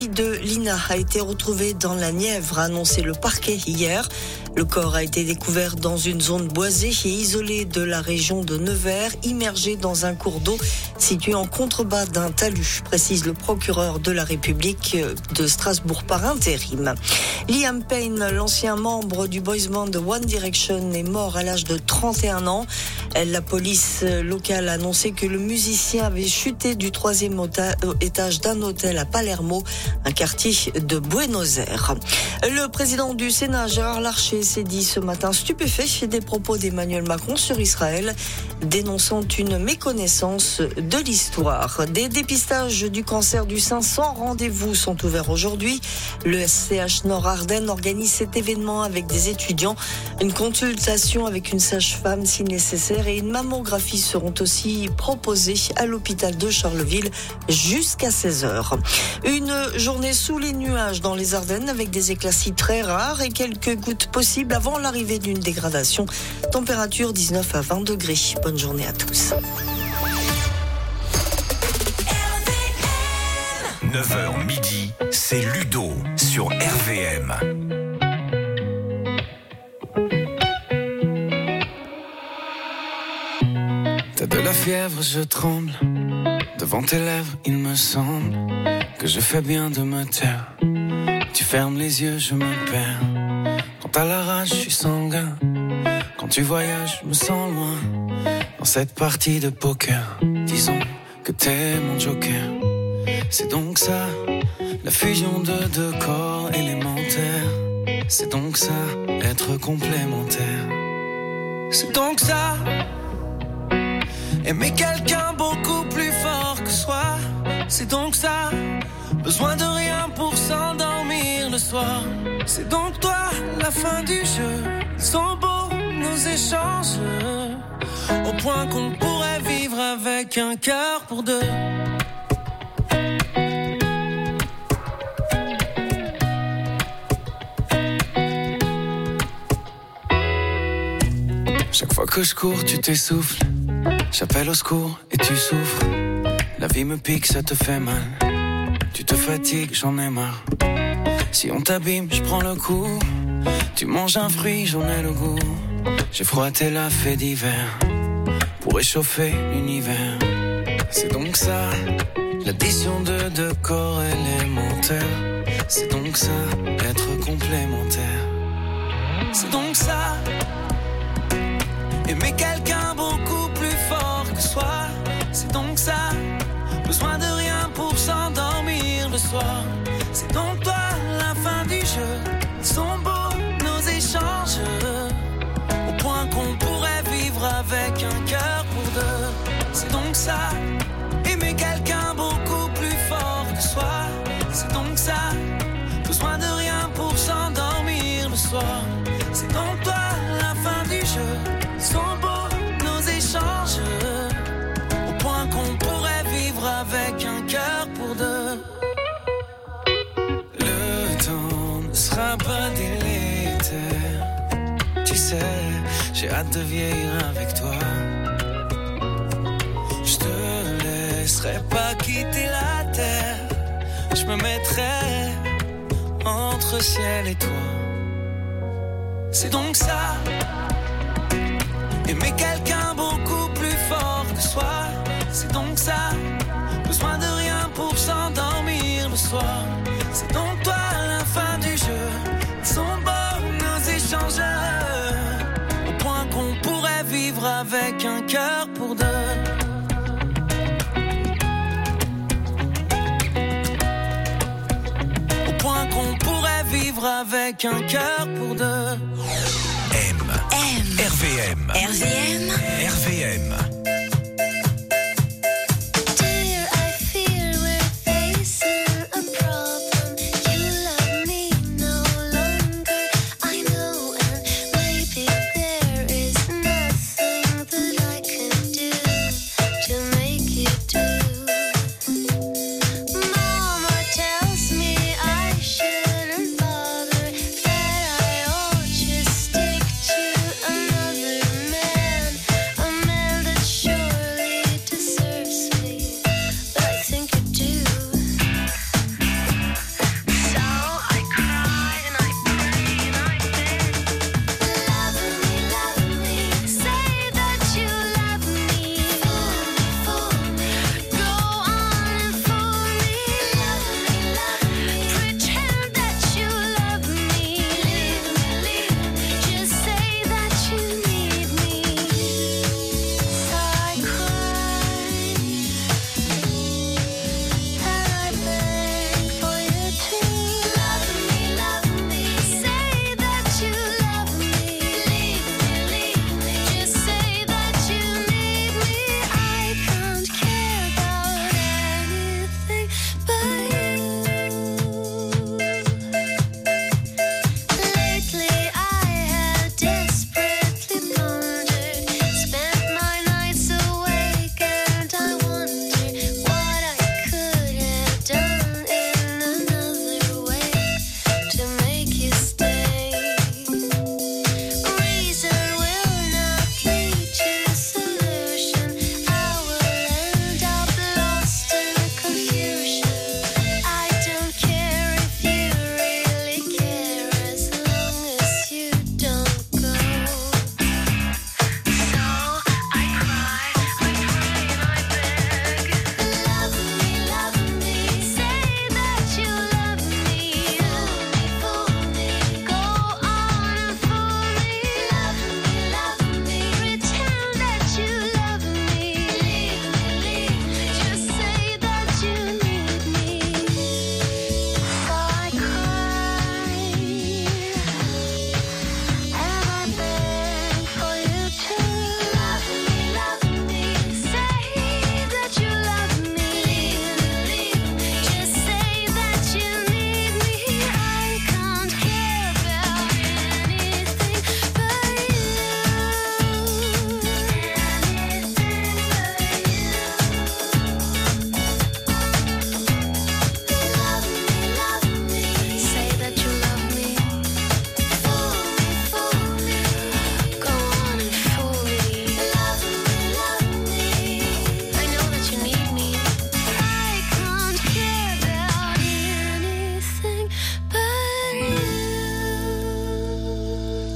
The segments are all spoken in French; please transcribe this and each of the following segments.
de Lina a été retrouvé dans la Nièvre, a annoncé le parquet hier. Le corps a été découvert dans une zone boisée et isolée de la région de Nevers, immergé dans un cours d'eau situé en contrebas d'un talus, précise le procureur de la République de Strasbourg par intérim. Liam Payne, l'ancien membre du boys band de One Direction, est mort à l'âge de 31 ans. La police locale a annoncé que le musicien avait chuté du 3e étage d'un hôtel à Palermo, un quartier de Buenos Aires. Le président du Sénat, Gérard Larcher, s'est dit ce matin stupéfait des propos d'Emmanuel Macron sur Israël, dénonçant une méconnaissance de l'histoire. Des dépistages du cancer du sein sans rendez-vous sont ouverts aujourd'hui. Le SCH Nord-Ardennes organise cet événement avec des étudiants. Une consultation avec une sage-femme si nécessaire et une mammographie seront aussi proposées à l'hôpital de Charleville jusqu'à 16h. Une journée sous les nuages dans les Ardennes avec des éclaircies très rares et quelques gouttes possibles avant l'arrivée d'une dégradation. Température 19 à 20 degrés. Bonne journée à tous. 9h midi, c'est Ludo sur RVM. T'as de la fièvre, je tremble. Devant tes lèvres, il me semble que je fais bien de me taire. Tu fermes les yeux, je me perds. Quand t'as la rage, je suis sanguin. Quand tu voyages, je me sens loin. Dans cette partie de poker, disons que t'es mon joker. C'est donc ça, la fusion de deux corps élémentaires. C'est donc ça, être complémentaire. C'est donc ça, aimer quelqu'un beaucoup plus fort que soi. C'est donc ça, besoin de rien pour s'endormir le soir. C'est donc toi, la fin du jeu. Ils sont beaux nos échanges, au point qu'on pourrait vivre avec un cœur pour deux. Chaque fois que je cours, tu t'essouffles. J'appelle au secours et tu souffres. La vie me pique, ça te fait mal. Tu te fatigues, j'en ai marre. Si on t'abîme, je prends le coup. Tu manges un fruit, j'en ai le goût. J'ai froid, t'es la fée d'hiver pour réchauffer l'univers. C'est donc ça, l'addition de deux corps élémentaires. C'est donc ça, être complémentaire. C'est donc ça, aimer quelqu'un beaucoup plus fort que soi. C'est donc ça, besoin de rien pour s'endormir le soir. C'est donc toi, la fin du jeu. Ils sont beaux nos échanges, au point qu'on pourrait vivre avec un cœur pour deux. C'est donc ça, aimer quelqu'un beaucoup plus fort que soi. C'est donc ça, besoin de rien pour s'endormir le soir. C'est donc toi, la fin du jeu. Ils sont beaux nos échanges, au point qu'on pourrait vivre avec un cœur pour deux. Le temps ne sera pas délétère. Tu sais, j'ai hâte de vieillir avec toi. Je te laisserai pas quitter la terre. Je me mettrai entre ciel et toi. C'est donc ça, aimer quelqu'un beaucoup plus fort que soi. C'est donc ça, besoin de rien pour s'endormir le soir. C'est donc toi, la fin du jeu. Ils sont beaux nos échanges, au point qu'on pourrait vivre avec un cœur pour deux. Au point qu'on pourrait vivre avec un cœur pour deux. RVM. RVM. RVM. Stick to another man, a man that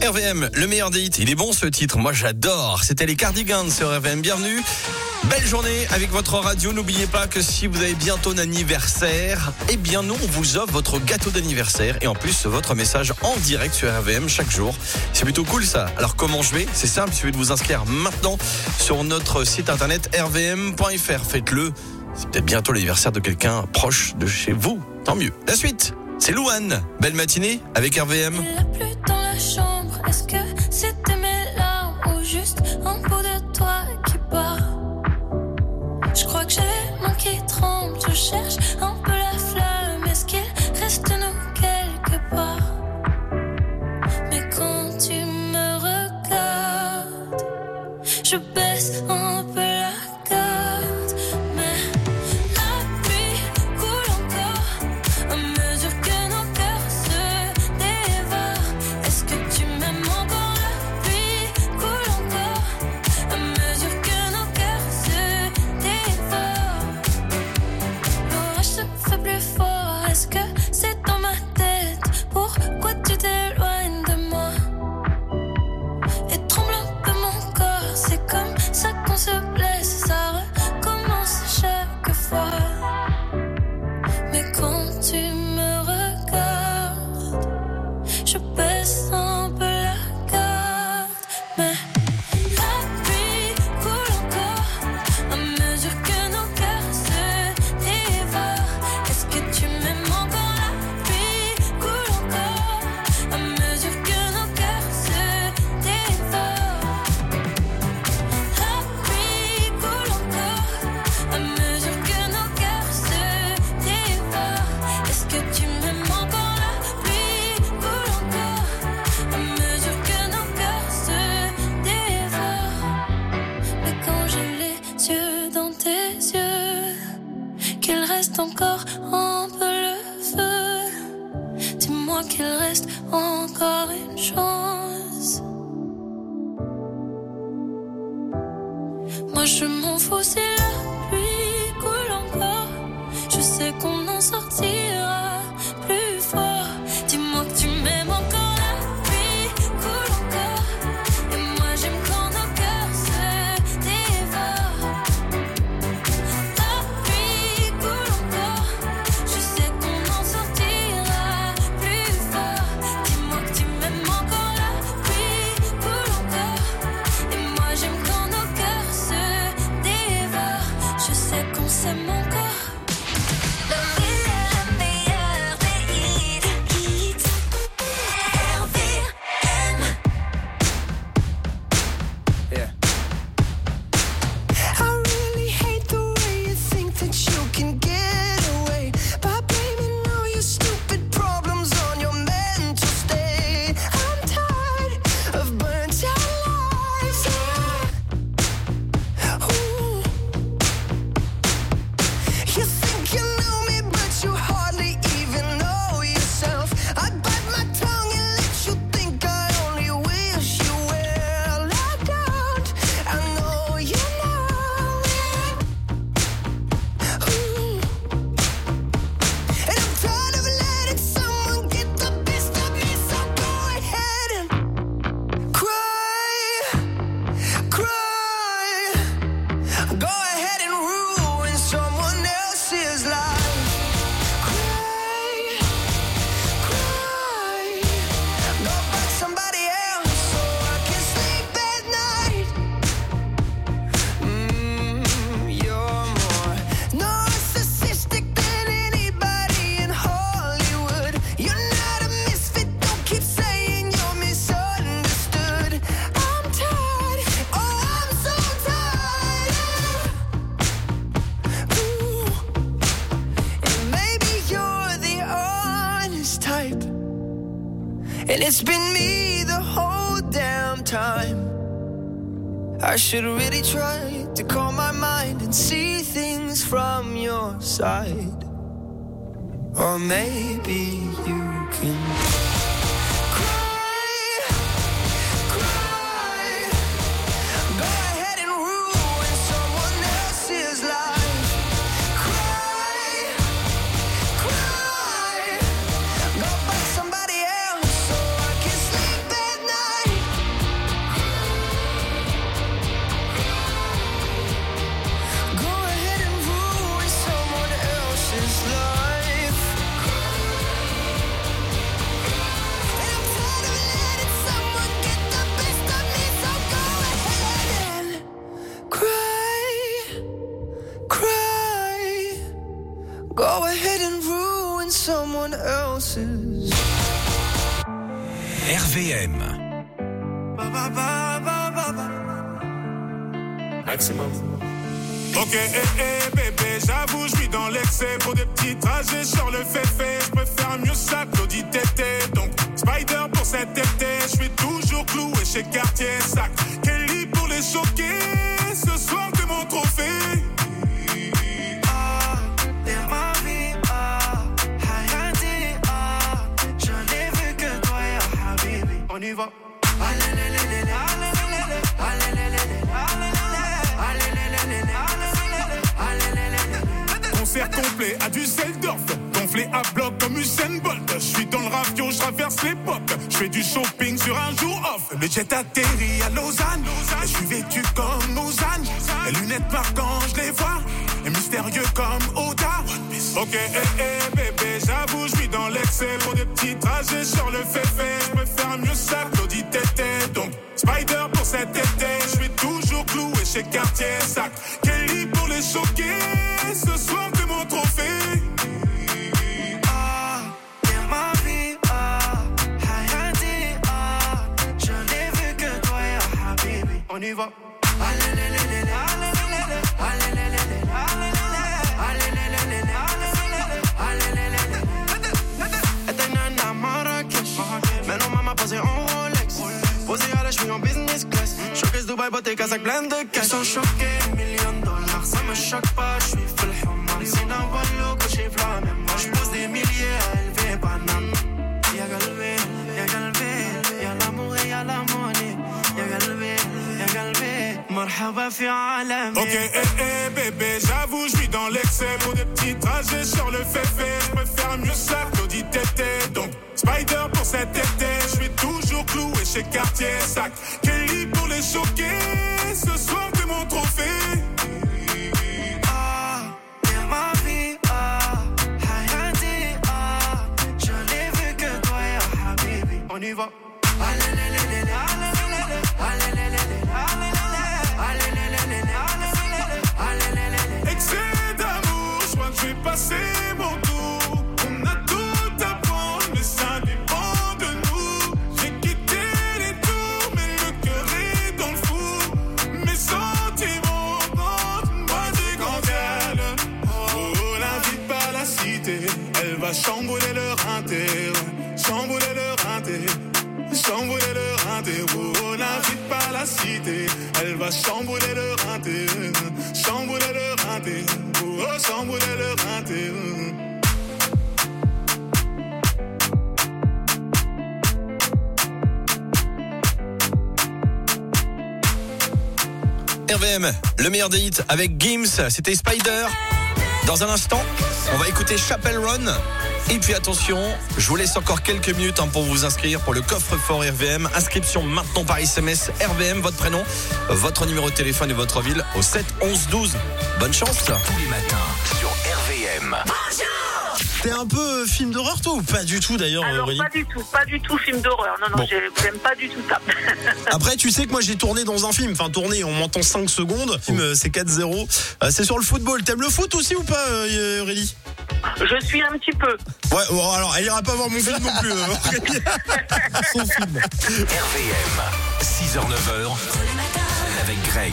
RVM, le meilleur des hits. Il est bon ce titre, moi j'adore. C'était les Cardigans sur RVM, bienvenue. Belle journée avec votre radio. N'oubliez pas que si vous avez bientôt un anniversaire, eh bien nous on vous offre votre gâteau d'anniversaire et en plus votre message en direct sur RVM chaque jour. C'est plutôt cool ça. Alors comment jouer ? C'est simple, il suffit de vous inscrire maintenant sur notre site internet rvm.fr. Faites-le, c'est peut-être bientôt l'anniversaire de quelqu'un proche de chez vous. Tant mieux. La suite, c'est Louane. Belle matinée avec RVM. Il a plu dans la chambre, est-ce que c'était mes larmes ou juste un bout de toi qui part? Je crois que j'ai les mains qui tremblent, je cherche un peu la flamme, est-ce qu'il reste nous quelque part? Mais quand tu me regardes, je baisse un peu la garde, mais la pluie coule encore à mesure que nos cœurs se dévorent. Est-ce que tu m'aimes encore? La pluie coule encore à mesure que nos cœurs se dévorent. L'orage se fait plus fort, est-ce que c'est dans ma tête? Pourquoi tu t'éloignes de moi? Et tremble un peu mon corps, c'est comme ça qu'on se blesse, ça recommence chaque fois. Mais quand tu me regardes, je baisse un peu la garde. Mais la pluie coule encore à mesure que nos cœurs se dévorent. Est-ce que tu m'aimes encore? La pluie coule encore à mesure que nos cœurs se dévorent. La pluie coule encore à mesure que nos cœurs se dévorent. Est-ce que tu m'aimes encore? La pluie coule encore à mesure que nos cœurs se dévorent. Mais quand j'ai les yeux dans tes yeux, qu'il reste encore un peu le feu, dis-moi qu'il reste encore une chance. Moi je m'en fous si la pluie coule encore, je sais qu'on en sortira plus fort. Dis-moi que tu m'aimes encore. La pluie coule encore et moi j'aime quand nos cœurs se dévorent. La pluie coule encore, je sais qu'on en sortira plus fort. Dis-moi que tu m'aimes encore. La pluie coule encore et moi j'aime quand nos cœurs se dévorent. Je sais qu'on s'aime encore. Le meilleur des hits, RVM. Yeah. I really hate the way you think that you can get away by blaming all your stupid problems on your mental state. I'm tired of burnt out lives. Ooh. You think you know me, but you hardly even know yourself. I bite my tongue and let you think I only wish you well. I don't, I know you know it. Ooh. And I'm tired of letting someone get the best of me, so go ahead and cry, cry. Go ahead and ruin someone else's life. Cry, cry. Go find somebody else so I can sleep at night. You're more narcissistic than anybody in Hollywood. You're not a misfit, don't keep saying you're misunderstood. I'm tired, oh I'm so tired. Ooh. And maybe you're the honest type, and it's been me the whole damn time. I should really try to calm my mind and see things from your side. Or maybe you can cry, cry. Go ahead and ruin someone else's life. Cry, cry. Go find somebody else so I can sleep at night. else's. RVM. Maximum. Ok, bébé, j'avoue, je suis dans l'excès. Pour des petits trajets sur le féfé, je préfère mieux ça que l'audit tété. Donc, Spider pour cet été, je suis toujours cloué chez Cartier Sac. Kelly pour les choquer, ce soir t'es mon trophée. T'es ma vie, Hayati, je n'ai vu que toi, ya Habibi. On y va. Concert complet à Düsseldorf, gonflé à bloc comme Usain Bolt. Je suis dans le ravio, je traverse l'époque. Je fais du shopping sur un jour off. Le jet atterrit à Lausanne. Et je suis vêtu comme Ozan. Les lunettes marquant, je les vois. Et mystérieux comme Oda. Ok, bébé, j'avoue, je suis dans l'excès. Pour des petits trajets sur le féfé, je préfère mieux ça que l'audit tété. Donc, Spider pour cet été, je suis toujours cloué chez Cartier Sac. Kelly pour les choquer, ce soir t'es mon trophée. T'es ma vie, Hayati, je n'ai vu que toi, ya Habibi. On y va. Maintenant maman posée en Rolex, posée à la cheville en business class. Showcase Dubaï, beauté, casaque plein de cash. Ils sont choqués, $1,000,000, ça me choque pas, je suis full human. C'est dans Wallo que j'ai flammé, moi je pose des milliers à élever banane. Y'a galvé, y'a l'amour et y'a la monnaie. Y'a galvé, marhaba fi alami. Ok, bébé, j'avoue, je suis dans l'excès. Pour des petits trajets sur le féfé, je préfère mieux ça que l'audit tété. Donc, Spider pour cet été, je suis toujours cloué chez Cartier Sac. Kelly pour les choquer, ce soir t'es mon trophée. T'es ma vie, Hayati, je n'ai vu que toi, ya Habibi. On y va. Excès d'amour, je crois que je vais passer mon tour. On a tout à prendre, mais ça dépend de nous. J'ai quitté les tours, mais le cœur est dans le four. Mes sentiments rentrent, moi j'ai grandi à l'heure. Oh, l'invite pas la cité, elle va chambouler leur inter. Chambouler leur inter. Chambouler leur inter. Oh, l'invite pas la cité, elle va chambouler leur inter. Chambouler leur inter. Oh, chambouler leur inter. RVM, le meilleur des hits avec Gims, c'était Spider. Dans un instant, on va écouter Chappell Run. Et puis attention, je vous laisse encore quelques minutes pour vous inscrire pour le coffre-fort RVM. Inscription maintenant par SMS RVM, votre prénom, votre numéro de téléphone et votre ville au 7 11 12. Bonne chance. Tous les matins sur RVM. T'es un peu film d'horreur toi ou pas du tout d'ailleurs Aurélie? Pas du tout film d'horreur. Non, Bon. j'aime pas du tout ça. Après tu sais que moi j'ai tourné dans un film, enfin tourné, on m'entend 5 secondes, c'est 4-0, c'est sur le football. T'aimes le foot aussi ou pas Aurélie? Je suis un petit peu. Ouais, bon, alors elle ira pas voir mon film non plus. Son film. RVM, 6h-9h, avec Greg.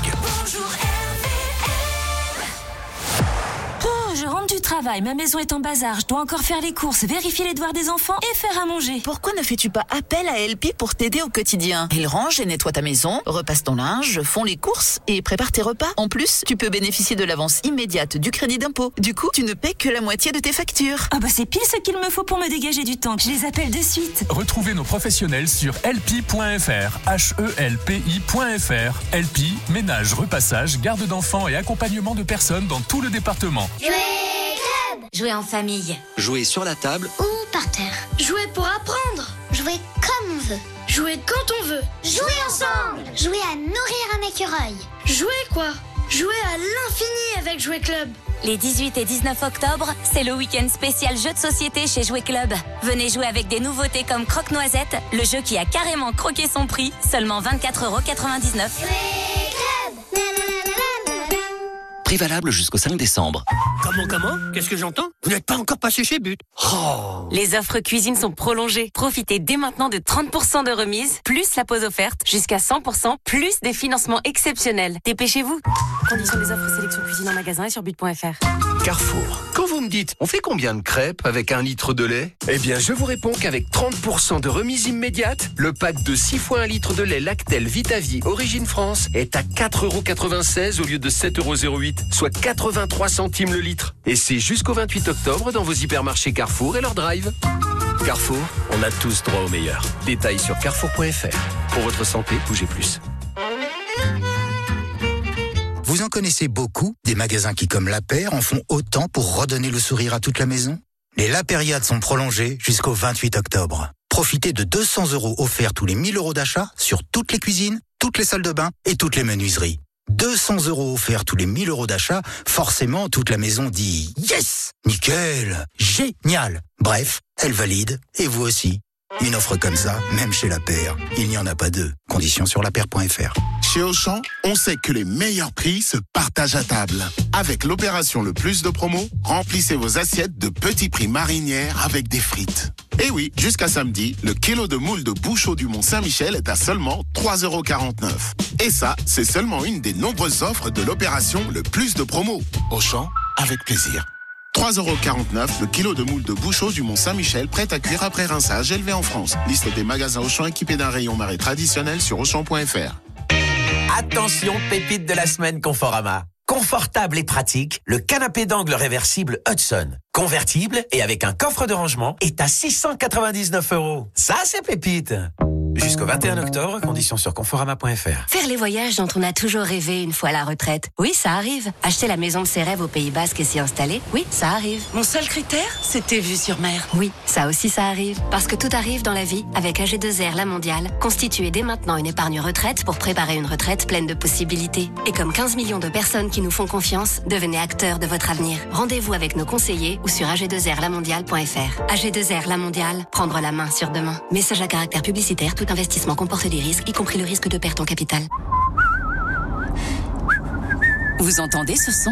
Oh, je rentre du travail, ma maison est en bazar, je dois encore faire les courses, vérifier les devoirs des enfants et faire à manger. Pourquoi ne fais-tu pas appel à LP pour t'aider au quotidien? Ils rangent et nettoient ta maison, repassent ton linge, font les courses et préparent tes repas. En plus, tu peux bénéficier de l'avance immédiate du crédit d'impôt. Du coup, tu ne paies que la moitié de tes factures. Ah bah c'est pile ce qu'il me faut pour me dégager du temps. Je les appelle de suite. Retrouvez nos professionnels sur helpi.fr, HELPI.fr. Helpi, ménage, repassage, garde d'enfants et accompagnement de personnes dans tout le département. Jouer club. Jouer en famille. Jouer sur la table ou par terre. Jouer pour apprendre. Jouer comme on veut. Jouer quand on veut. Jouer ensemble. Jouer à nourrir un écureuil. Jouer quoi? Jouer à l'infini avec Jouer Club. Les 18 et 19 octobre, c'est le week-end spécial jeux de société chez Jouer Club. Venez jouer avec des nouveautés comme Croque-Noisette, le jeu qui a carrément croqué son prix, seulement 24,99 €. Prix valable jusqu'au 5 décembre. Comment? Qu'est-ce que j'entends? Vous n'êtes pas encore passé chez But. Oh. Les offres cuisine sont prolongées. Profitez dès maintenant de 30% de remise, plus la pause offerte, jusqu'à 100%, plus des financements exceptionnels. Dépêchez-vous. Conditions des offres sélection cuisine en magasin et sur but.fr. Carrefour. Quand vous me dites, on fait combien de crêpes avec 1 litre de lait? Eh bien, je vous réponds qu'avec 30% de remise immédiate, le pack de 6 fois 1 litre de lait Lactel Vitavie Origine France est à 4,96 € au lieu de 7,08 €, soit 83 centimes le litre. Et c'est jusqu'au 28 octobre dans vos hypermarchés Carrefour et leur drive. Carrefour, on a tous droit au meilleur. Détails sur carrefour.fr. Pour votre santé, bougez plus. Vous en connaissez beaucoup, des magasins qui, comme La Paire, en font autant pour redonner le sourire à toute la maison? Les La Périades sont prolongées jusqu'au 28 octobre. Profitez de 200 € offerts tous les 1 000 € d'achat sur toutes les cuisines, toutes les salles de bain et toutes les menuiseries. 200 € offerts tous les 1 000 € d'achat, forcément toute la maison dit « Yes ! Nickel ! Génial !» Bref, elle valide, et vous aussi. Une offre comme ça, même chez La Paire, il n'y en a pas deux. Conditions sur lapaire.fr. Chez Auchan, on sait que les meilleurs prix se partagent à table. Avec l'opération Le Plus de Promo, remplissez vos assiettes de petits prix marinières avec des frites. Et oui, jusqu'à samedi, le kilo de moules de Bouchot du Mont-Saint-Michel est à seulement 3,49 €. Et ça, c'est seulement une des nombreuses offres de l'opération Le Plus de Promo. Auchan, avec plaisir. 3,49 € le kilo de moules de Bouchot du Mont-Saint-Michel, prêt à cuire après rinçage, élevé en France. Liste des magasins Auchan équipés d'un rayon marée traditionnel sur Auchan.fr. Attention, pépite de la semaine Conforama. Confortable et pratique, le canapé d'angle réversible Hudson. Convertible et avec un coffre de rangement est à 699 €. Ça, c'est pépite. Jusqu'au 21 octobre, conditions sur conforama.fr. Faire les voyages dont on a toujours rêvé une fois à la retraite. Oui, ça arrive. Acheter la maison de ses rêves au Pays Basque et s'y installer. Oui, ça arrive. Mon seul critère, c'était vue sur mer. Oui, ça aussi ça arrive. Parce que tout arrive dans la vie avec AG2R La Mondiale. Constituez dès maintenant une épargne retraite pour préparer une retraite pleine de possibilités. Et comme 15 millions de personnes qui nous font confiance, devenez acteurs de votre avenir. Rendez-vous avec nos conseillers ou sur ag2rlamondiale.fr. AG2R La Mondiale, prendre la main sur demain. Message à caractère publicitaire, tout investissement comporte des risques, y compris le risque de perte en capital. Vous entendez ce son ?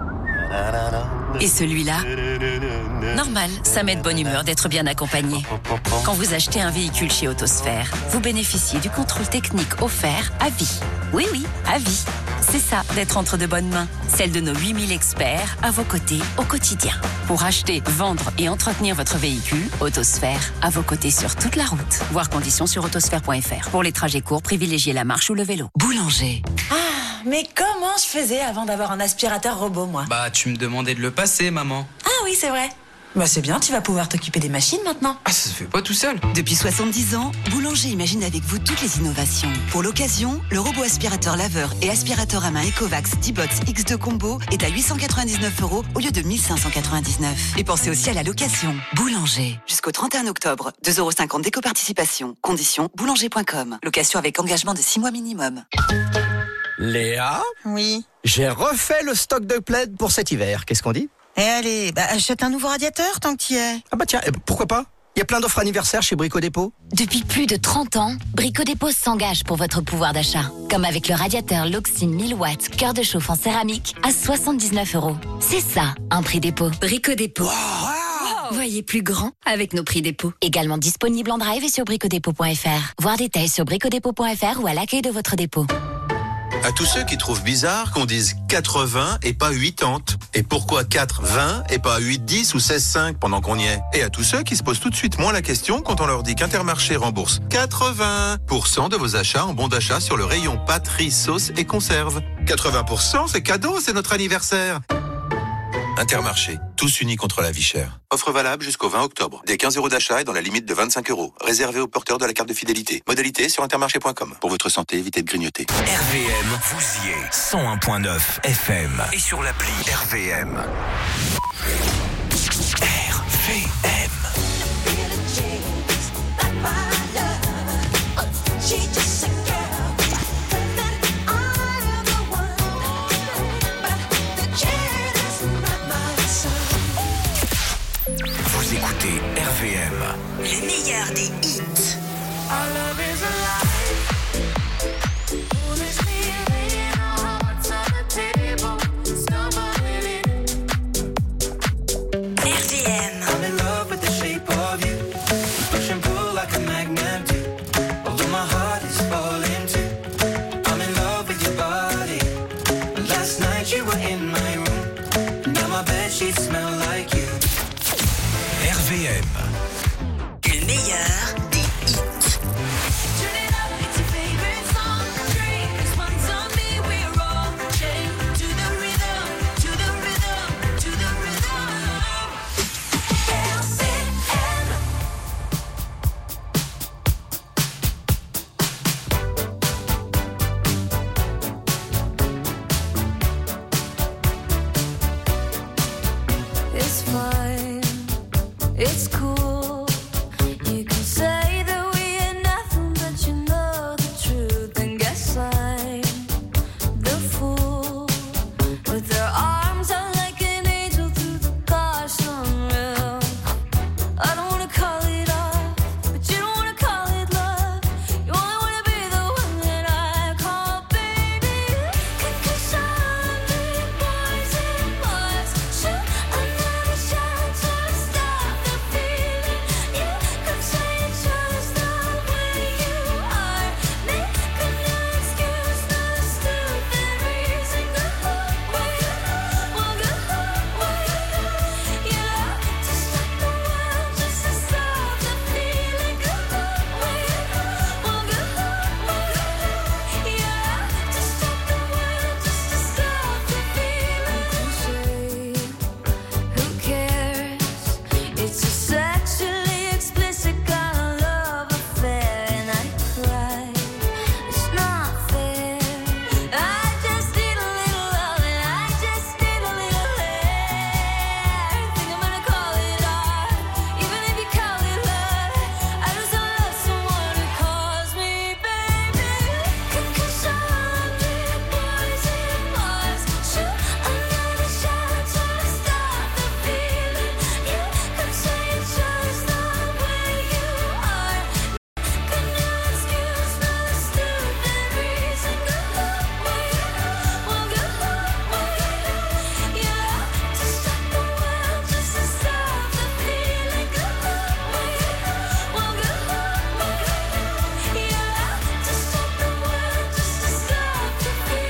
Et celui-là ? Normal, ça met de bonne humeur d'être bien accompagné. Quand vous achetez un véhicule chez Autosphère, vous bénéficiez du contrôle technique offert à vie. Oui, à vie. C'est ça, d'être entre de bonnes mains. Celle de nos 8000 experts à vos côtés au quotidien. Pour acheter, vendre et entretenir votre véhicule, Autosphère, à vos côtés sur toute la route. Voir conditions sur autosphère.fr. Pour les trajets courts, privilégiez la marche ou le vélo. Boulanger. Mais comment je faisais avant d'avoir un aspirateur robot, moi? Bah, tu me demandais de le passer, maman. Ah oui, c'est vrai. Bah c'est bien, tu vas pouvoir t'occuper des machines maintenant. Ah, ça se fait pas tout seul. Depuis 70 ans, Boulanger imagine avec vous toutes les innovations. Pour l'occasion, le robot aspirateur laveur et aspirateur à main Ecovacs D-Box X2 Combo est à 899 € au lieu de 1599. Et pensez aussi à la location. Boulanger. Jusqu'au 31 octobre, 2,50 € d'éco-participation. Conditions boulanger.com. Location avec engagement de 6 mois minimum. Léa? Oui. J'ai refait le stock de plaid pour cet hiver. Qu'est-ce qu'on dit? Et allez, achète un nouveau radiateur tant que t'y es. Ah bah tiens, pourquoi pas? Il y a plein d'offres anniversaires chez Brico Dépôt. Depuis plus de 30 ans, Brico Dépôt s'engage pour votre pouvoir d'achat. Comme avec le radiateur Loxine 1000 watts, cœur de chauffe en céramique à 79 €. C'est ça, un prix dépôt. Brico Dépôt. Voyez plus grand avec nos prix dépôt. Également disponible en drive et sur bricodépôt.fr. Voir détails sur bricodépôt.fr ou à l'accueil de votre dépôt. À tous ceux qui trouvent bizarre qu'on dise 80 et pas 80. Et pourquoi 4,20 et pas 8,10 ou 16,5 pendant qu'on y est. Et à tous ceux qui se posent tout de suite moins la question quand on leur dit qu'Intermarché rembourse 80% de vos achats en bon d'achat sur le rayon pâtes, riz, sauce et conserve. 80%, c'est cadeau, c'est notre anniversaire. Intermarché, tous unis contre la vie chère. Offre valable jusqu'au 20 octobre. Des 15 € d'achat et dans la limite de 25 €. Réservé aux porteurs de la carte de fidélité. Modalité sur intermarché.com. Pour votre santé, évitez de grignoter. RVM, vous y êtes. 101.9 FM. Et sur l'appli RVM. RVM. Vous écoutez RVM. Les meilleurs des hits. RVM. Le meilleur des hits. It's fine, it's cool. You can say that we ain't nothing, but you know the truth. And guess I'm the fool with their arms out like an angel through the car sunroof. I don't wanna call it off, but you don't wanna call it love. You only wanna be the one that I call baby. Cause I'm big boys and boys. Shoot another shot to stop the feeling. You could say it's just the way you are. Make no excuse, no stupid reason. Go away, well go away. Yeah, to stop the world, just to stop the feeling. Go away, well go away. Yeah, to stop the world, just to stop the feeling. Who cares? It's a sexually explicit kind of love affair, and I cry. It's not fair. I just need a little love, and I just need a little air. Think I'm gonna call it art, even if you call it love. I just don't love someone who calls me baby. Cause I'm big boys and boys. Shoot another shot to stop the feeling. You could say it's just the way you are. Make no excuse, no stupid reason. Go away, well go away. Yeah, to stop the world, just to stop the feeling. Go away, well go away. Yeah, to stop the world, just to stop the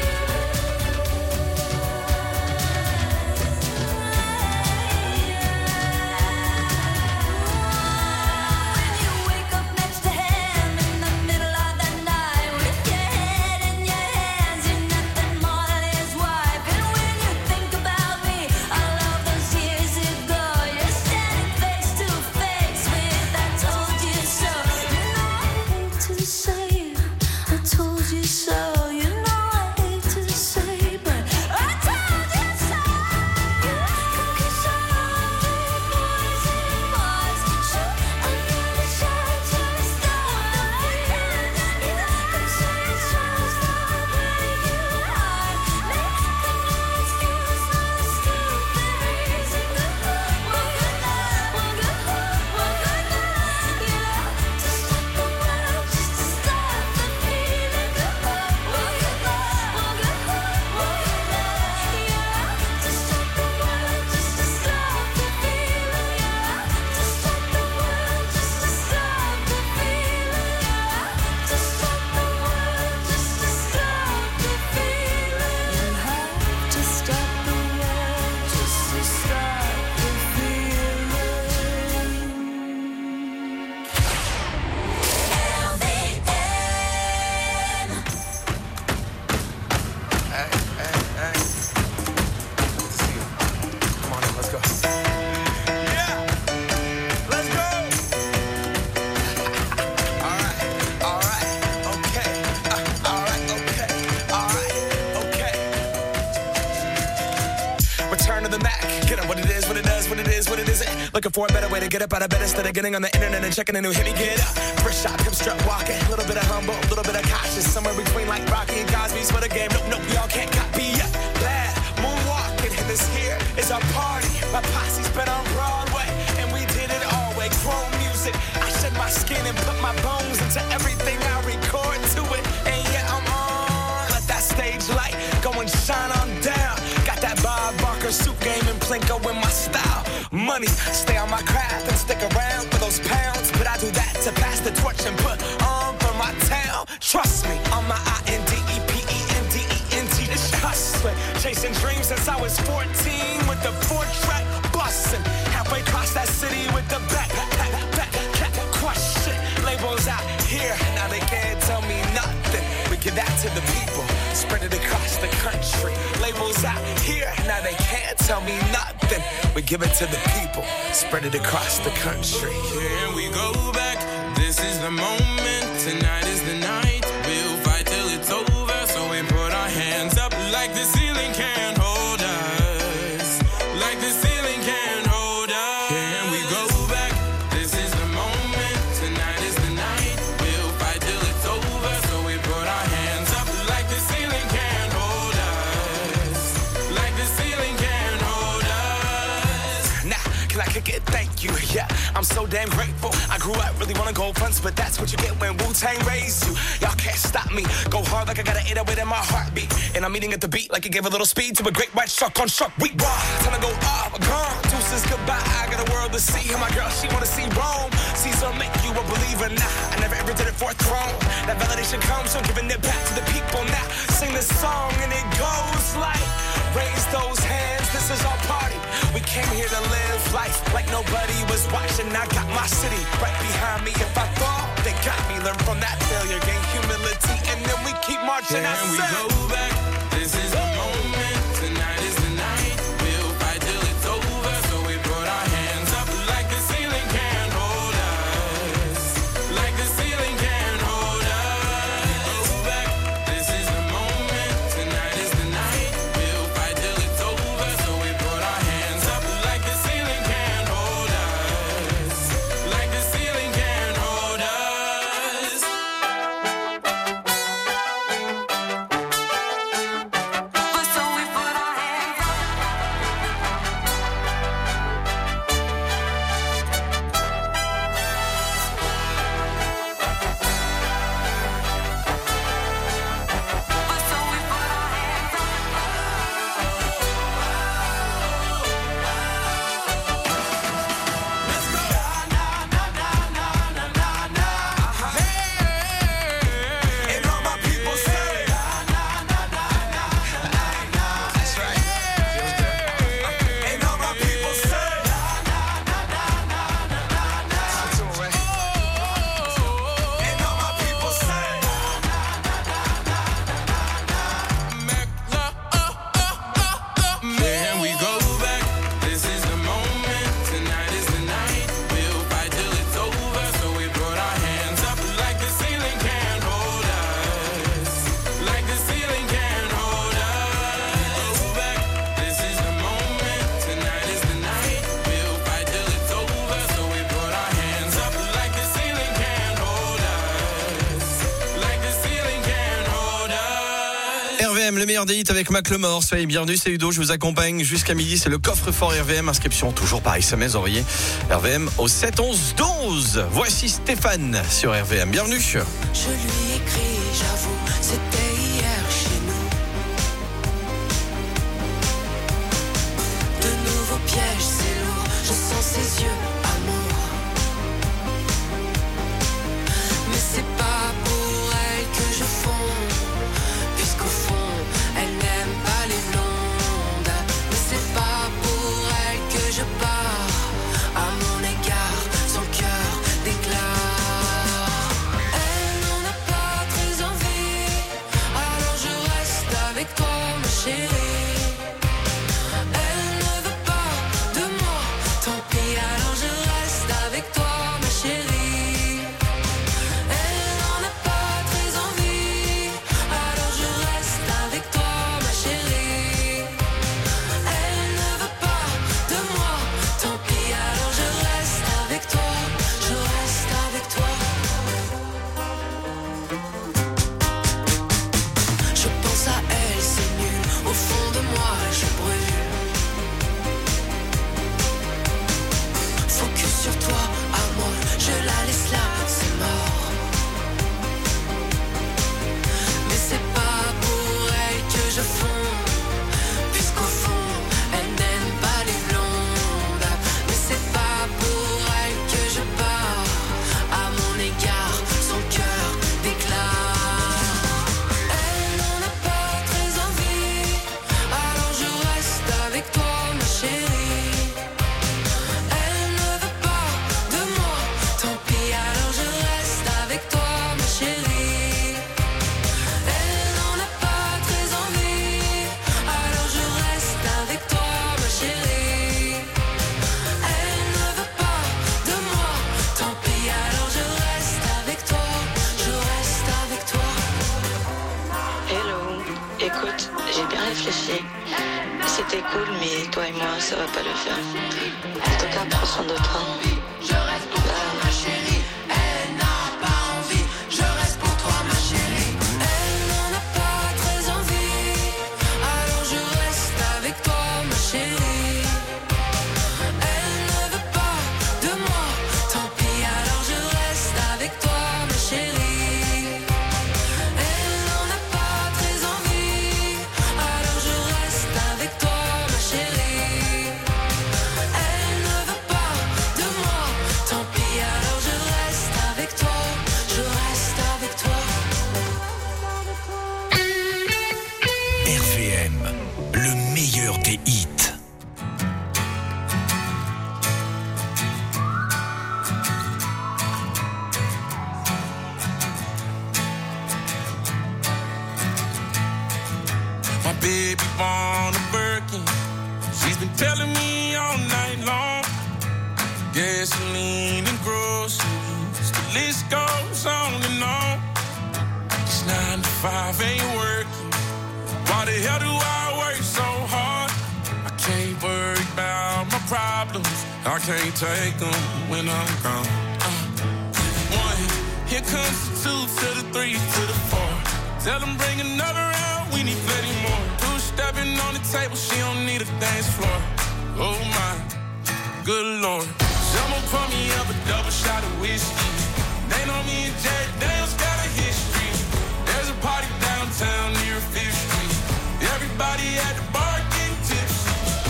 When you wake up next to him in the middle of the night with your head in your hands, you're nothing more than his wife. And when you think about me, all of those years ago, you're standing face to face with I told you so. You know I hate to say I told you so. You know I hate to say, but I told you so. Cause I'm big boys and boys. Shoot another shot to stop the feeling. You could say it's just the way you are. Make no excuse, no stupid reason. Go away, well go away. Yeah, to stop the world, just to stop the feeling. Go away, well go away. Yeah, to stop the world, just to stop the feeling. Yeah, to stop the world, just to stop the feeling. Yeah, to stop the world, just to stop the feeling. You have to stop the world, just to stop the Come on in, let's go. Yeah, let's go. All right, okay. All right, okay. Return to the Mac. Get up what it is, what it does, what it is, what it isn't. Looking for a better way to get up out of bed instead of getting on the internet and checking a new hit. Me get up. First shot, hip strut walking. A little bit of humble, a little bit of cautious. Somewhere between like Rocky and Cosby's for the game. Nope, y'all can't copy yet. Glad moonwalking, and this here is our party. My posse's been on Broadway, and we did it all way. Chrome music. I shed my skin and put my bones into everything I record to it. And yeah, I'm on. Let that stage light go and shine on down. Got that Bob Barker suit game and Plinko in my style. Money, stay on my craft and stick around for those pounds. But I do that to pass the torch and put on for my town. Trust me, on my INDEPENDENT. This hustling, chasing dreams since I was 14 with the 4-track We give it to the people, spread it across the country. Here we go back, this is the moment, tonight is the night. We'll fight till it's over, so we put our hands up like the ceiling can't hold us. Like the ceiling can't hold us. Here we go back, this is the moment, tonight is the night. We'll fight till it's over, so we put our hands up like the ceiling can't hold us. Like the ceiling can't hold us. Nah, can I kick it? Thank you, yeah, I'm so damn grateful. I grew up really wanna go fronts, but that's what you get when Wu-Tang raised you. Y'all can't stop me, go hard like I got an 808 in my heartbeat. And I'm eating at the beat like it gave a little speed to a great white shark on shark week. Raw, time to go up, gone, deuces goodbye. I got a world to see, and my girl, she wanna see Rome. Caesar make you a believer, nah, I never ever did it for a throne. That validation comes from giving it back to the people. Now, sing this song and it goes like, raise those hands, this is our party. We came here to live life like nobody was watching. I got my city right behind me. If I fall, they got me. Learn from that failure, gain humility, and then we keep marching. Can we go back? This is the moment. Tonight is the night. We'll fight till it's over. So we put our hands up like the ceiling can't hold us. Like the ceiling can't hold us. Go back. This is the moment. Tonight is the night. We'll fight till it's over. So we put our hands up like the ceiling can't hold us. Like the ceiling can't hold us. Can we go back? This is the moment. Tonight is the night. We'll fight till it's over. So we put our hands up like the ceiling can't hold us. Like the ceiling can't hold us. Go back. This is the moment. Tonight is the night. We'll fight till it's over. So we put our hands up like the ceiling can't hold us. Like the ceiling can't hold us. RVM, le meilleur des hits avec Macklemore. Soyez bienvenus, c'est Ludo, je vous accompagne jusqu'à midi. C'est le coffre-fort RVM. Inscription toujours par SMS envoyé RVM au 7 11 12. Voici Stéphane sur RVM. Bienvenue. Je lui écris, j'avoue, c'était hier chez nous. De nouveaux pièges, c'est lourd, je sens ses yeux, amour. Mais c'est pas pour elle que je fonds, puisqu'au fond, elle n'aime pas les blondes. Mais c'est pas pour elle que je pars, à mon égard, son cœur déclare. Elle n'en a pas très envie, alors je reste avec toi, ma chérie. Elle ne veut pas de moi, tant pis, alors je aussi. C'était cool, mais toi et moi, ça va pas le faire. En tout cas, prends soin de toi. Je reste pour toi, ma chérie. Elle n'a pas envie. Je reste pour toi, ma chérie. Elle n'en a pas très envie. Alors je reste avec toi, ma chérie. Elle ne veut pas de moi. Tant pis, alors je reste avec toi, ma chérie. Elle n'en a pas très envie. Alors je reste avec toi, ma chérie. Elle ne veut pas de moi. Tant pis, alors je reste avec toi. Je reste avec toi. RVM, le meilleur des hits. My baby born a Birkin. She's been telling me all night long. Gasoline and groceries, the list goes on and on. This 9 to 5 ain't working. Why the hell do I work so hard? I can't worry about my problems. I can't take them when I'm gone. 1, here comes the 2 to the 3 to the 4. Tell them bring another round, we need plenty more. 2 stepping on the table, she don't need a dance floor. Oh my, good lord. Someone pour me up a double shot of whiskey. They know me and Jack Daniels got a history. There's a party downtown near 5th Street. Everybody at the bar getting tipsy.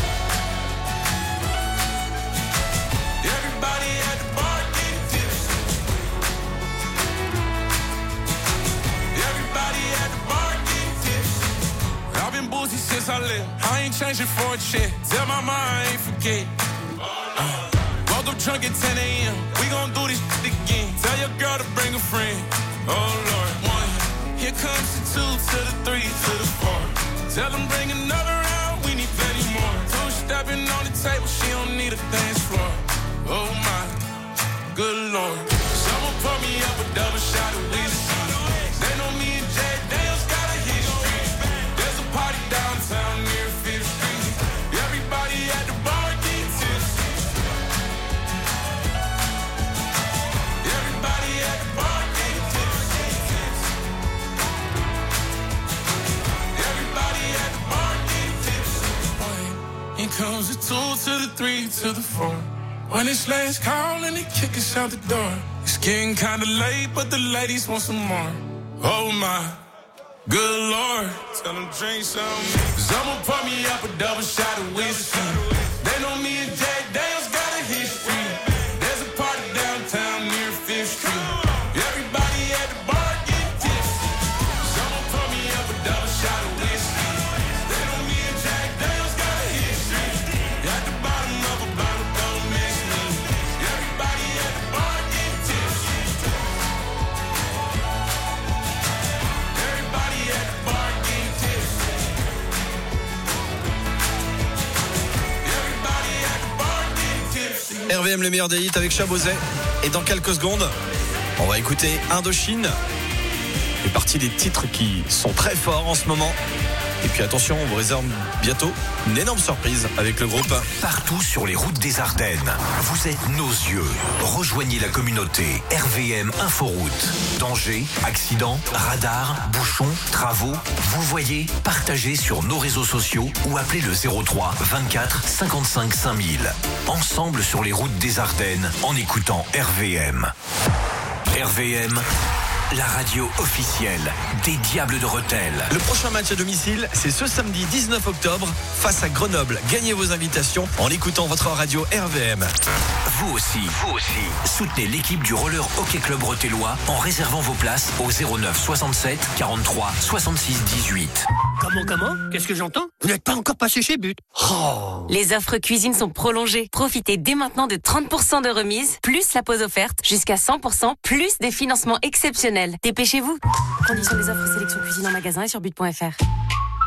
Everybody at the bar getting tipsy. Everybody at the bar getting tipsy. I've been boozy since I left. I ain't changing for a check. Tell my mom I ain't forget. Woke up drunk at 10 a.m. We gon' do this shit again. Tell your girl to bring a friend. Oh Lord. 1, here comes the 2 to the 3 to the 4. Tell them bring another round, we need plenty more. 2 stepping on the table, she don't need a dance floor. Oh my, good lord. Someone pour me up a double shot of whiskey. They know me and Jack Daniels got a history. There's a party downtown near 5th Street. Everybody at the bar getting tipsy. Everybody at the bar getting tipsy. Everybody at the bar getting tipsy. Here comes the 2 to the 3 to the 4. When it's last call and they kick us out the door. It's getting kinda late, but the ladies want some more. Oh my, good lord. Tell them drink some. Someone pour me up a double shot of whiskey. They know me and Jack Daniels got a history. There's a party downtown near 5th Street. Everybody at the bar getting tipsy. Someone pour me up a double shot of whiskey. They know me and Jack Daniels got a history. At the bottom of a bottle, don't miss me. Everybody at the bar getting tipsy. Everybody at the bar getting tipsy. Everybody at the bar getting tipsy. RVM, le meilleur des hits avec Chabozet. Et dans quelques secondes, on va écouter Indochine. C'est partie des titres qui sont très forts en ce moment. Et puis attention, on vous réserve bientôt une énorme surprise avec le groupe. Partout sur les routes des Ardennes, vous êtes nos yeux. Rejoignez la communauté RVM Inforoute. Danger, accident, radar, bouchons, travaux. Vous voyez, partagez sur nos réseaux sociaux ou appelez le 03 24 55 5000. Ensemble sur les routes des Ardennes en écoutant RVM. RVM, la radio officielle des Diables de Rethel. Le prochain match à domicile, c'est ce samedi 19 octobre face à Grenoble. Gagnez vos invitations en écoutant votre radio RVM. Vous aussi, soutenez l'équipe du Roller Hockey Club Rothellois en réservant vos places au 09 67 43 66 18. Comment? Qu'est-ce que j'entends? Vous n'êtes pas encore passé chez But. Oh. Les offres cuisine sont prolongées. Profitez dès maintenant de 30% de remise, plus la pause offerte, jusqu'à 100%, plus des financements exceptionnels. Dépêchez-vous. Conditions des offres sélection cuisine en magasin et sur but.fr.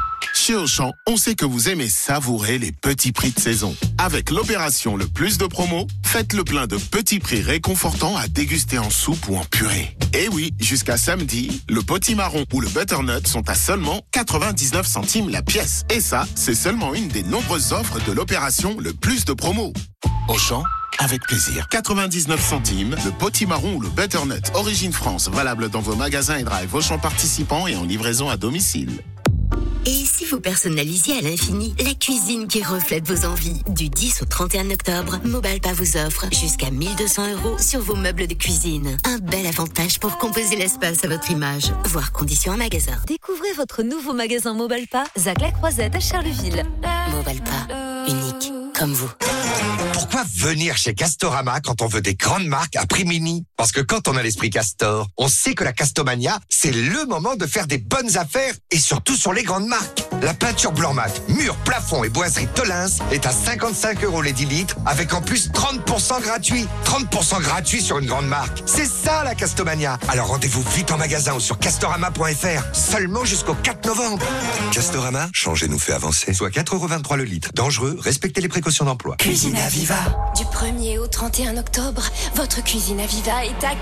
Chez Auchan, on sait que vous aimez savourer les petits prix de saison. Avec l'opération Le Plus de Promo, faites le plein de petits prix réconfortants à déguster en soupe ou en purée. Et oui, jusqu'à samedi, le potimarron ou le butternut sont à seulement 99 centimes la pièce. Et ça, c'est seulement une des nombreuses offres de l'opération Le Plus de Promo. Auchan, avec plaisir. 99 centimes, le potimarron ou le butternut Origine France, valable dans vos magasins et drive Auchan participants et en livraison à domicile. Et si vous personnalisiez à l'infini la cuisine qui reflète vos envies? Du 10 au 31 octobre, Mobalpa vous offre jusqu'à 1 200 € sur vos meubles de cuisine. Un bel avantage pour composer l'espace à votre image. Voir conditions en magasin. Découvrez votre nouveau magasin Mobalpa, Zac la Croisette à Charleville. Mobalpa, unique comme vous. Pourquoi venir chez Castorama quand on veut des grandes marques à prix mini? Parce que quand on a l'esprit Castor, on sait que la Castomania, c'est le moment de faire des bonnes affaires et surtout sur les grandes marques. La peinture blanc mat, mur, plafond et boiserie Tolins est à 55 € les 10 litres avec en plus 30% gratuit. 30% gratuit sur une grande marque. C'est ça la Castomania. Alors rendez-vous vite en magasin ou sur castorama.fr. Seulement jusqu'au 4 novembre. Castorama, changer nous fait avancer. Soit 4,23 € le litre. Dangereux, respectez les précautions d'emploi. Cuisine Aviva. Du 1er au 31 octobre, votre Cuisine Aviva est à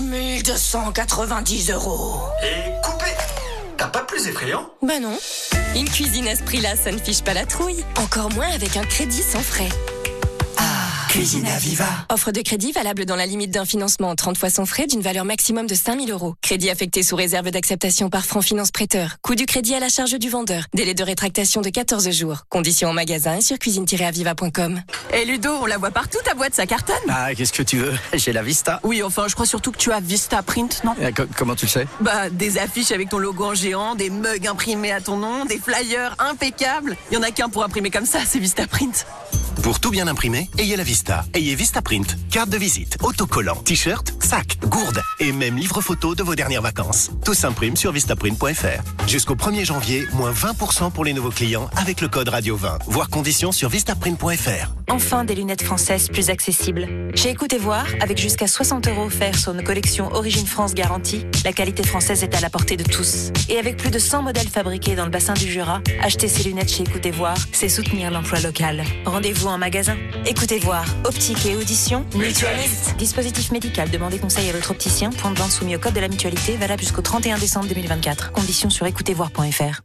4290 €. Et coupé. T'as pas plus effrayant? Bah non. Une cuisine à ce prix-là, ça ne fiche pas la trouille. Encore moins avec un crédit sans frais. Cuisine Aviva. Offre de crédit valable dans la limite d'un financement 30 fois sans frais d'une valeur maximum de 5 000 €. Crédit affecté sous réserve d'acceptation par Franc Finance Prêteur. Coût du crédit à la charge du vendeur. Délai de rétractation de 14 jours. Conditions en magasin et sur cuisine-aviva.com. Et Ludo, on la voit partout, ta boîte, ça cartonne. Ah, qu'est-ce que tu veux? J'ai la Vista. Oui, enfin, je crois surtout que tu as Vista Print, non? Comment tu le sais? Bah, des affiches avec ton logo en géant, des mugs imprimés à ton nom, des flyers impeccables. Il y en a qu'un pour imprimer comme ça, c'est Vista Print. Pour tout bien imprimer, ayez la Vista. Ayez Vista Print. Carte de visite, autocollant, t-shirt, sac, gourde et même livre photo de vos dernières vacances. Tout s'imprime sur vistaprint.fr. Jusqu'au 1er janvier, moins 20% pour les nouveaux clients avec le code Radio 20. Voir conditions sur vistaprint.fr. Enfin, des lunettes françaises plus accessibles. Chez Écoutez Voir, avec jusqu'à 60 € offerts sur nos collections Origine France garantie, la qualité française est à la portée de tous. Et avec plus de 100 modèles fabriqués dans le bassin du Jura, acheter ces lunettes chez Écoutez Voir, c'est soutenir l'emploi local. Rendez-vous en magasin. Écoutez Voir, optique et audition, mutualiste. Dispositif médical, demandez conseil à votre opticien. Point de vente soumis au code de la mutualité, valable jusqu'au 31 décembre 2024. Conditions sur écoutezvoir.fr.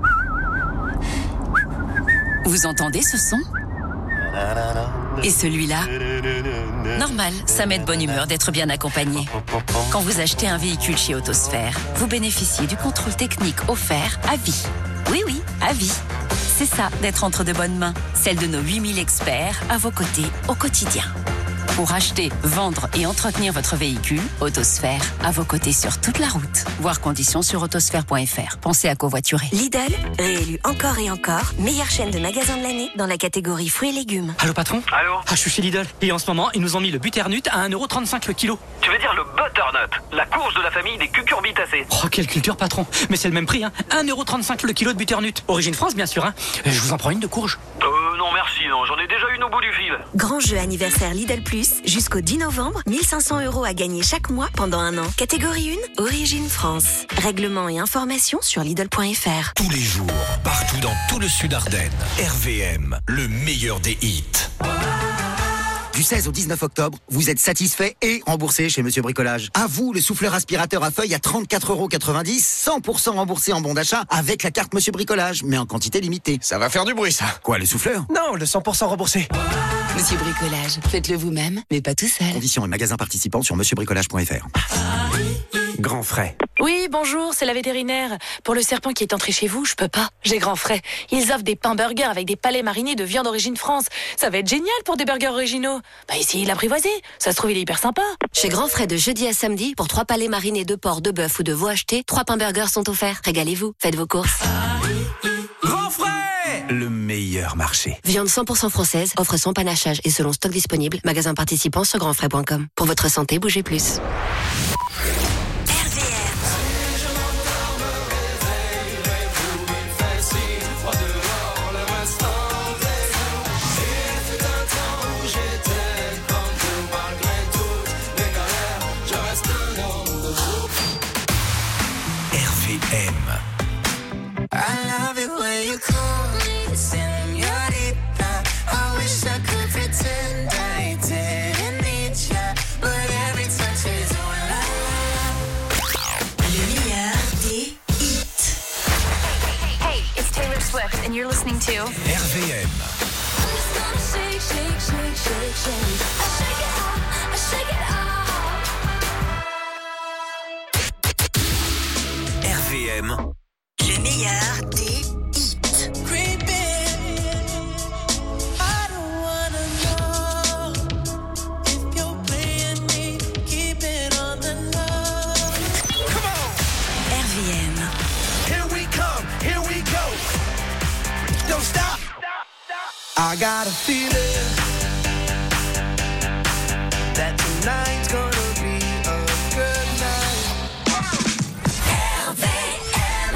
Vous entendez ce son? Et celui-là? Normal, ça met de bonne humeur d'être bien accompagné. Quand vous achetez un véhicule chez Autosphère, vous bénéficiez du contrôle technique offert à vie. Oui, à vie. C'est ça, d'être entre de bonnes mains. Celle de nos 8000 experts à vos côtés au quotidien. Pour acheter, vendre et entretenir votre véhicule, Autosphère, à vos côtés sur toute la route. Voir conditions sur autosphère.fr. Pensez à covoiturer. Lidl, réélu encore et encore, meilleure chaîne de magasins de l'année dans la catégorie fruits et légumes. Allô patron? Allô? Ah, je suis chez Lidl. Et en ce moment, ils nous ont mis le butternut à 1,35 € le kilo. Tu veux dire le butternut, la courge de la famille des cucurbitacées. Oh, quelle culture patron. Mais c'est le même prix, hein. 1,35 € le kilo de butternut. Origine France, bien sûr, hein. Je vous en prends une de courge. Non merci, non, j'en ai déjà une au bout du fil. Grand jeu anniversaire Lidl Plus, jusqu'au 10 novembre, 1500 € à gagner chaque mois pendant un an. Catégorie 1, Origine France. Règlement et informations sur Lidl.fr. Tous les jours, partout dans tout le Sud Ardennes, RVM, le meilleur des hits. Du 16 au 19 octobre, vous êtes satisfait et remboursé chez Monsieur Bricolage. À vous, le souffleur aspirateur à feuilles à 34,90 €, 100% remboursé en bon d'achat avec la carte Monsieur Bricolage, mais en quantité limitée. Ça va faire du bruit, ça. Quoi, le souffleur? Non, le 100% remboursé. Monsieur Bricolage, faites-le vous-même, mais pas tout seul. Conditions et magasins participants sur monsieurbricolage.fr. Grand frais. Oui, bonjour, c'est la vétérinaire. Pour le serpent qui est entré chez vous, je peux pas. J'ai grand frais. Ils offrent des pains burgers avec des palais marinés de viande Origine France. Ça va être génial pour des burgers originaux. Bah essayez de l'apprivoiser. Ça se trouve, il est hyper sympa. Chez Grand Frais de jeudi à samedi, pour 3 palais marinés de porc, de bœuf ou de veau achetés, 3 pains burgers sont offerts. Régalez-vous, faites vos courses. Grand frais! Le meilleur marché. Viande 100% française, offre sans panachage et selon stock disponible. Magasin participant sur grandfrais.com. Pour votre santé, bougez plus. RVM. I love it when you listening to RVM. RVM. Le meilleur des hits. RVM. Here we come, here we go. Don't stop. I got a feeling that tonight's gonna be a good night. RVM.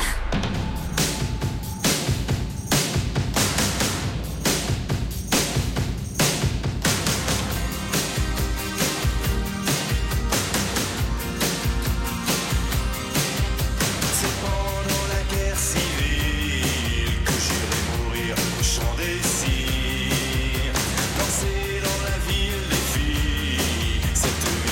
C'est pendant la guerre civile que j'irai mourir au champ des cires. Danser dans la ville des filles, cette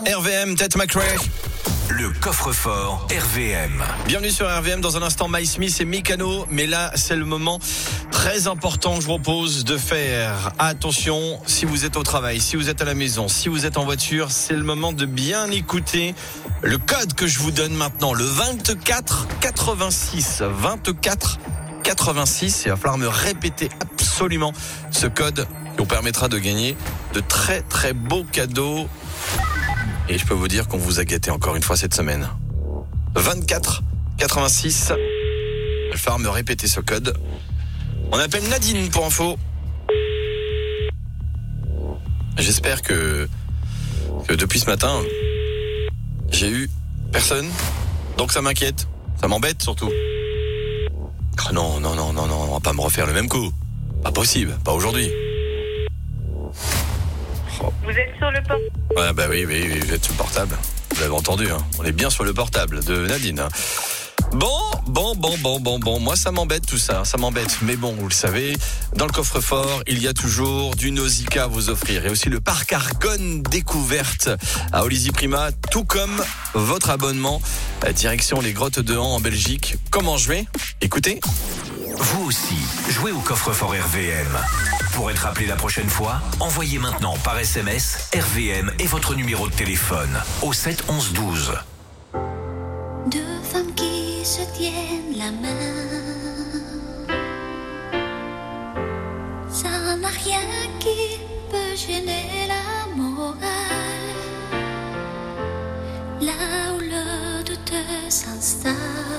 RVM, Ted McRae. Le coffre-fort RVM. Bienvenue sur RVM, dans un instant Mike Smith et Mikano, mais là c'est le moment très important que je vous propose de faire. Attention, si vous êtes au travail, si vous êtes à la maison, si vous êtes en voiture, c'est le moment de bien écouter le code que je vous donne maintenant, le 2486. 2486, il va falloir me répéter absolument ce code qui vous permettra de gagner de très très beaux cadeaux. Et je peux vous dire qu'on vous a gâté encore une fois cette semaine. 24 86. Il va falloir me répéter ce code. On appelle Nadine pour info. J'espère que depuis ce matin, j'ai eu personne. Donc ça m'inquiète. Ça m'embête surtout. Oh non, on va pas me refaire le même coup. Pas possible, pas aujourd'hui. Vous êtes sur le portable? Ouais, bah oui, vous êtes sur le portable. Vous l'avez entendu, hein. On est bien sur le portable de Nadine. Hein. Bon. Moi, ça m'embête tout ça, ça m'embête. Mais bon, vous le savez, dans le coffre-fort, il y a toujours du Nausicaa à vous offrir. Et aussi le parc Argonne découverte à Olizy Prima, tout comme votre abonnement. Direction les grottes de Han en Belgique. Comment jouer? Écoutez. Vous aussi, jouez au coffre-fort RVM. Pour être appelé la prochaine fois, envoyez maintenant par SMS RVM et votre numéro de téléphone au 7 11 12. Deux femmes qui se tiennent la main, ça n'a rien qui peut gêner la morale. Là où le doute s'installe,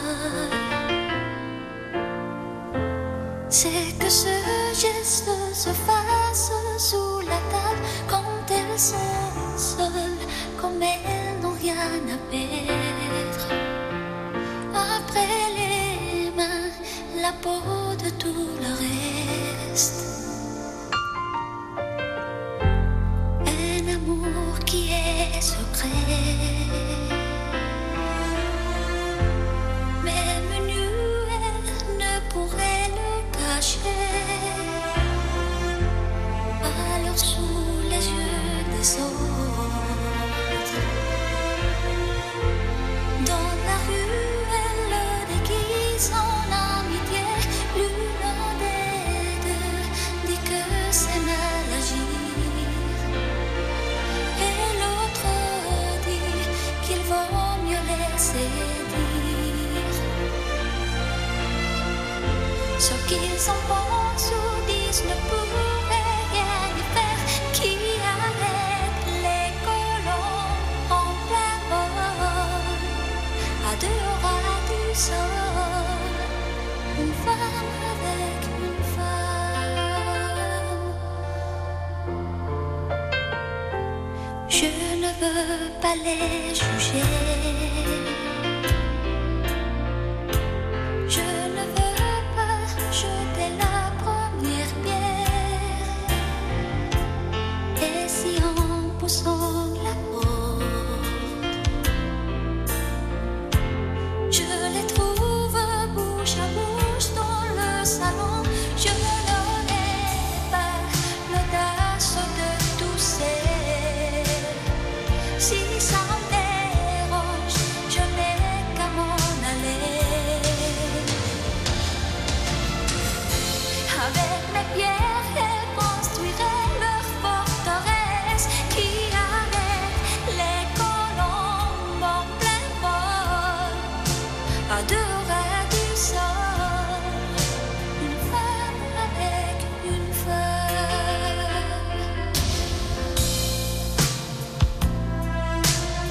c'est que ce geste se fasse sous la table quand elles sont seules, comme elles n'ont rien à perdre. Après les mains, la peau de tout le reste. Un amour qui est secret, même nu, elle ne pourrait le cacher. Alors sous les yeux des autres, dans la rue, elle le déguise en amitié. L'une des deux dit que c'est mal agir, et l'autre dit qu'il vaut mieux laisser dire ce qu'ils en pensent ou disent ne pourrait rien y faire. Qui arrête les colons en plein vol, à deux ras du sol, une femme avec une femme. Je ne veux pas les juger, je ne veux pas jeter la première pierre. Et si en poussant la porte, je les trouve bouche à bouche dans le salon, je n'aurai pas l'audace de tousser. Si ça me dérange, je n'ai qu'à m'en aller. Avec mes pierres, elles construiraient leur forteresse qui arrête les colombes en plein vol, à deux ras du sol, une femme avec une femme.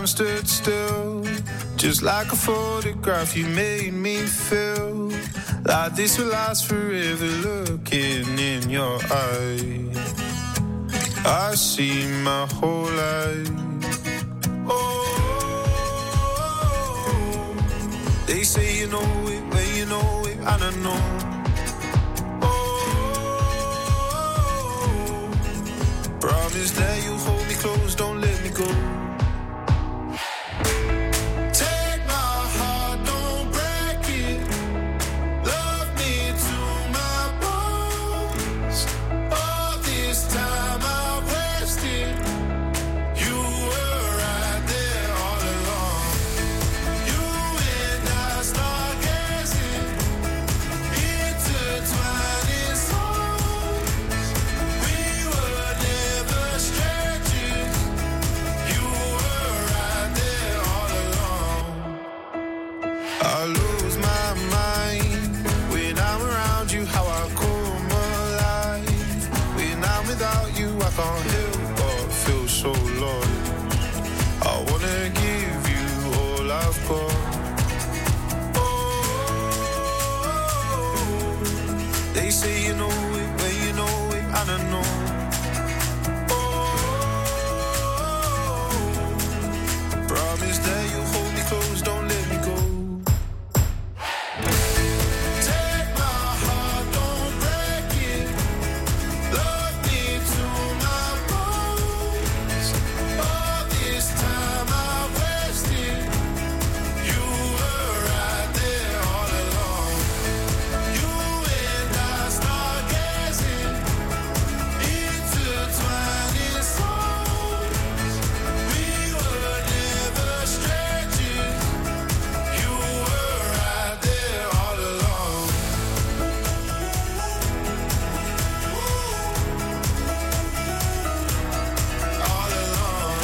stood still, just like a photograph. You made me feel like this will last forever. Looking in your eyes, I see my whole life. Oh, they say you know it, when you know it, and I know. Promise that you hold me close, don't let me go. Take my heart, don't break it. Love me to my bones. All this time I wasted. You were right there all along. You and I start gazing, intertwining souls. We were never strangers. You were right there all along. I lose my mind when I'm around you. How I come alive when I'm without you. I can't help but feel so lost. I wanna give you all I've got. Oh, they say you know it, when you know it, and I know. Promise that you hold me close, don't let me go. Take my heart, don't break it. Love me to my bones. All this time I wasted. You were right there all along. You and I start gazing, intertwining souls. We were never strangers. You were right there all along. All along.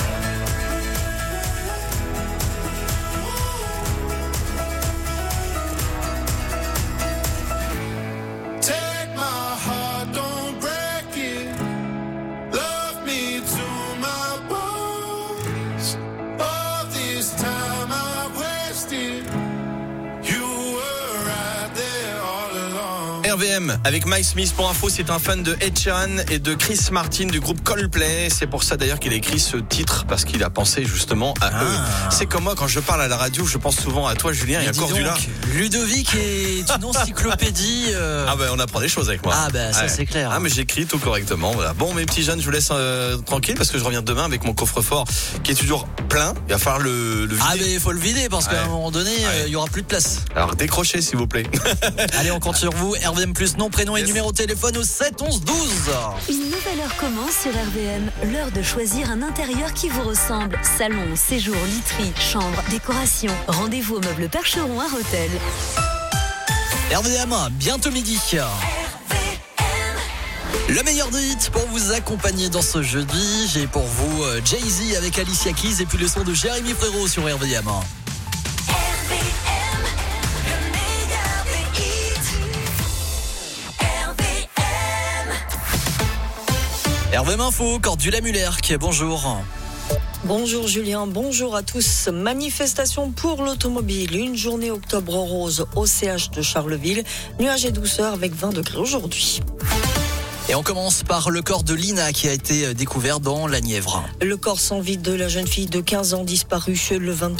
Take my heart, don't break it. Love me to my bones. All this time I wasted. You were right there all along. RVM avec Mike Smith. Pour info, c'est un fan de Ed Sheeran et de Chris Martin du groupe Coldplay. C'est pour ça d'ailleurs qu'il a écrit ce titre, parce qu'il a pensé justement à eux. C'est comme moi, quand je parle à la radio, je pense souvent à toi, Julien, et à Dis Cordula. donc, Ludovic est une encyclopédie. Ah ben on apprend des choses avec moi. Ah ben ça Ouais. c'est clair. Ah mais j'écris tout correctement. Voilà. Bon mes petits jeunes, je vous laisse tranquille parce que je reviens demain avec mon coffre-fort qui est toujours plein. Il va falloir le vider. Ah mais il faut le vider parce qu'à un moment donné il y aura plus de place. Alors décrochez s'il vous plaît. Allez, on compte sur vous. RVM plus nom, prénom et numéro de téléphone au 7 11 12. Une nouvelle heure commence sur RVM. L'heure de choisir un intérieur qui vous ressemble. Salon, séjour, literie, chambre, décoration. Rendez-vous au meuble Percheron à Rethel. RVM, bientôt midi. Le meilleur des hits pour vous accompagner dans ce jeudi. J'ai pour vous Jay-Z avec Alicia Keys et puis le son de Jérémy Frérot sur RVM. RVM Info, Cordula Muller, bonjour. Bonjour Julien, bonjour à tous. Manifestation pour l'automobile, une journée octobre rose au CH de Charleville. Nuages et douceur avec 20 degrés aujourd'hui. Et on commence par le corps de Lina qui a été découvert dans la Nièvre. Le corps sans vie de la jeune fille de 15 ans disparue le 23